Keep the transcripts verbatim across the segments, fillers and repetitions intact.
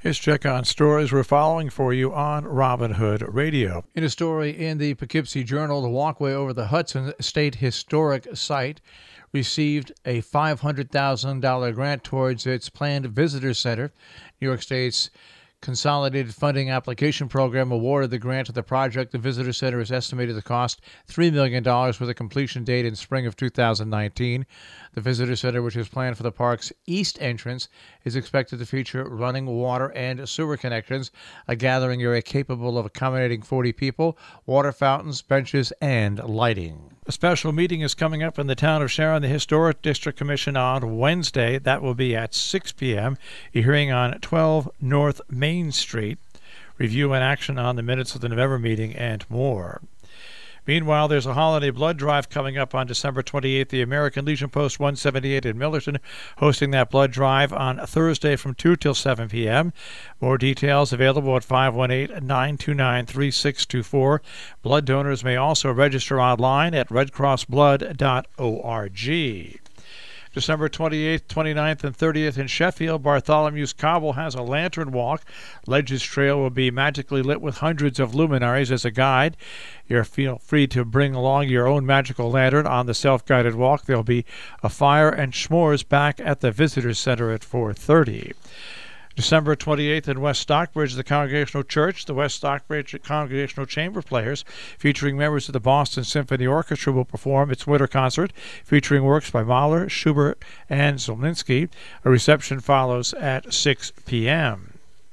Here's check on stories we're following for you on Robin Hood Radio. In a story in the Poughkeepsie Journal, the walkway over the Hudson State Historic Site received a five hundred thousand dollars grant towards its planned visitor center. New York State's Consolidated Funding Application Program awarded the grant to the project. The visitor center is estimated to cost three million dollars with a completion date in spring of two thousand nineteen. The visitor center, which is planned for the park's east entrance, is expected to feature running water and sewer connections, a gathering area capable of accommodating forty people, water fountains, benches, and lighting. A special meeting is coming up in the town of Sharon, the Historic District Commission, on Wednesday. That will be at six p.m. A hearing on twelve North Main Street, review and action on the minutes of the November meeting, and more. Meanwhile, there's a holiday blood drive coming up on December twenty-eighth. The American Legion Post one seventy-eight in Millerton hosting that blood drive on Thursday from two till seven p.m. More details available at five one eight, nine two nine, three six two four. Blood donors may also register online at red cross blood dot org. December twenty-eighth, twenty-ninth, and thirtieth in Sheffield, Bartholomew's Cobble has a lantern walk. Ledges Trail will be magically lit with hundreds of luminaries as a guide. You're feel free to bring along your own magical lantern on the self-guided walk. There'll be a fire and s'mores back at the Visitor Center at four thirty. December twenty-eighth in West Stockbridge, the Congregational Church, the West Stockbridge Congregational Chamber Players, featuring members of the Boston Symphony Orchestra, will perform its winter concert, featuring works by Mahler, Schubert, and Zelninsky. A reception follows at six p.m.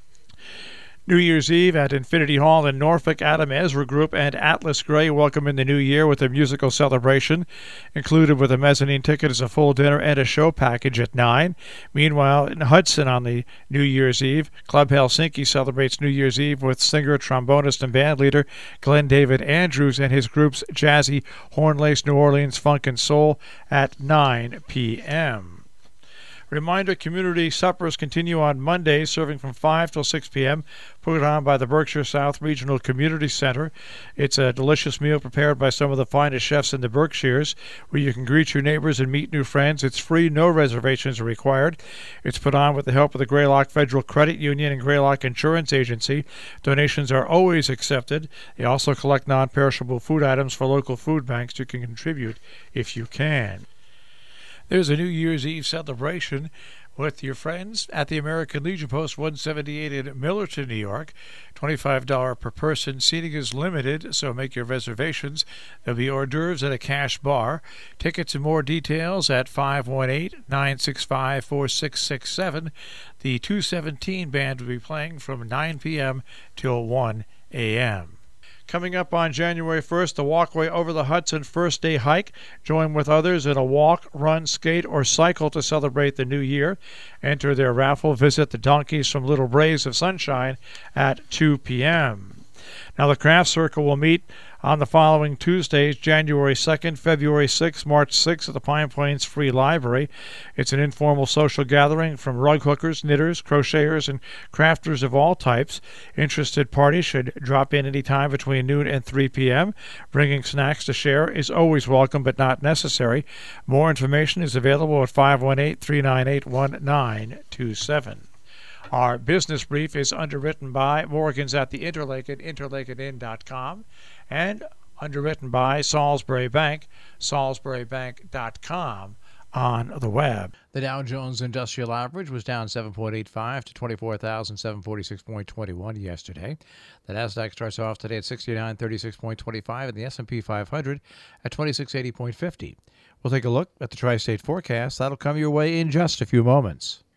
New Year's Eve at Infinity Hall in Norfolk, Adam Ezra Group and Atlas Gray welcome in the new year with a musical celebration. Included with a mezzanine ticket is a full dinner and a show package at nine. Meanwhile, in Hudson on the New Year's Eve, Club Helsinki celebrates New Year's Eve with singer, trombonist, and bandleader Glenn David Andrews and his group's jazzy Horn-Laced New Orleans Funk and Soul at nine p.m. Reminder, community suppers continue on Monday, serving from five till six p.m., put on by the Berkshire South Regional Community Center. It's a delicious meal prepared by some of the finest chefs in the Berkshires, where you can greet your neighbors and meet new friends. It's free, no reservations are required. It's put on with the help of the Greylock Federal Credit Union and Greylock Insurance Agency. Donations are always accepted. They also collect non-perishable food items for local food banks. You can contribute if you can. There's a New Year's Eve celebration with your friends at the American Legion Post one seventy-eight in Millerton, New York. twenty-five dollars per person. Seating is limited, so make your reservations. There'll be hors d'oeuvres at a cash bar. Tickets and more details at five one eight, nine six five, four six six seven. The two seventeen band will be playing from nine p.m. till one a.m. Coming up on January first, the Walkway Over the Hudson First Day Hike. Join with others in a walk, run, skate, or cycle to celebrate the new year. Enter their raffle. Visit the Donkeys from Little Braes of Sunshine at two p.m. Now, the Craft Circle will meet on the following Tuesdays, January second, February sixth, March sixth at the Pine Plains Free Library. It's an informal social gathering from rug hookers, knitters, crocheters, and crafters of all types. Interested parties should drop in any time between noon and three p.m. Bringing snacks to share is always welcome but not necessary. More information is available at five one eight, three nine eight, one nine two seven. Our business brief is underwritten by Morgan's at the Interlake at interlaken inn dot com and underwritten by Salisbury Bank, salisbury bank dot com on the web. The Dow Jones Industrial Average was down seven point eight five to twenty-four thousand seven hundred forty-six point two one yesterday. The Nasdaq starts off today at sixty-nine thirty-six point two five and the S and P five hundred at twenty-six eighty point five zero. We'll take a look at the Tri-State forecast. That'll come your way in just a few moments.